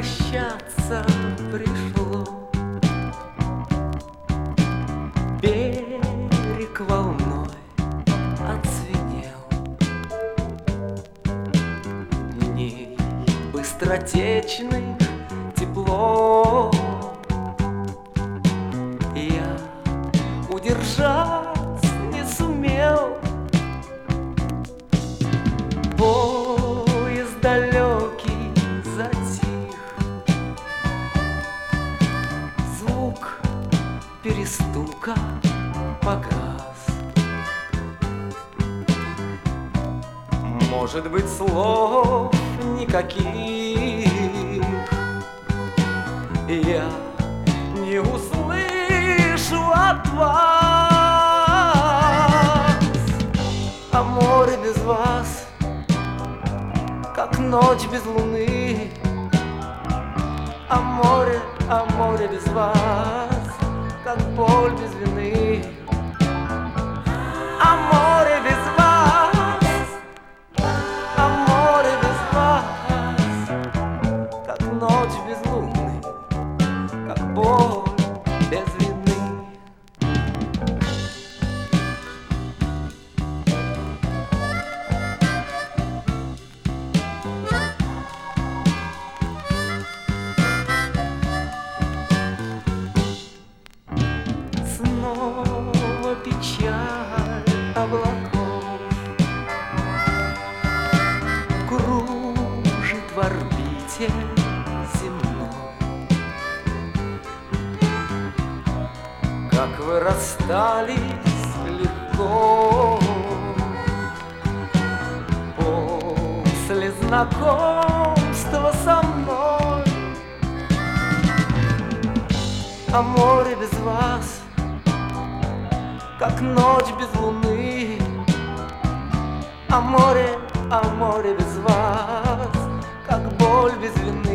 прощаться пришло. Берег волной оцвенел, дней быстротечных тепло. Я удержать не сумел. Поезд далекий затих, звук перестука погас. Может быть, слов никаких я не услышу от вас. А море без вас, как ночь без луны. А море без вас, как боль без вины. А море без вас, а море без вас, как ночь без луны, как боль без вины. Снова печаль облаков кружит в орбите земной. Как вы расстались легко после знакомства со мной. А море без вас, как ночь без луны. А море без вас, как боль без вины.